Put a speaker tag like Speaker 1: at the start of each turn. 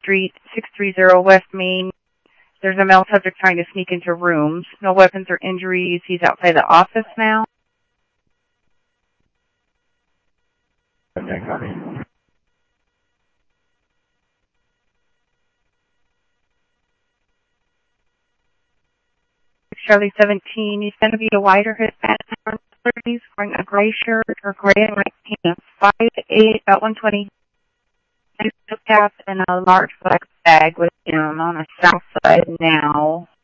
Speaker 1: Street, 630 West Main. There's a male subject trying to sneak into rooms. No weapons or injuries. He's outside the office now.
Speaker 2: Okay, copy.
Speaker 1: Charlie 17. He's going to be a whiter Hispanic, he's wearing a gray shirt or gray and white pants. 5'8", about 120. Cap and a large black bag with him on the south side now.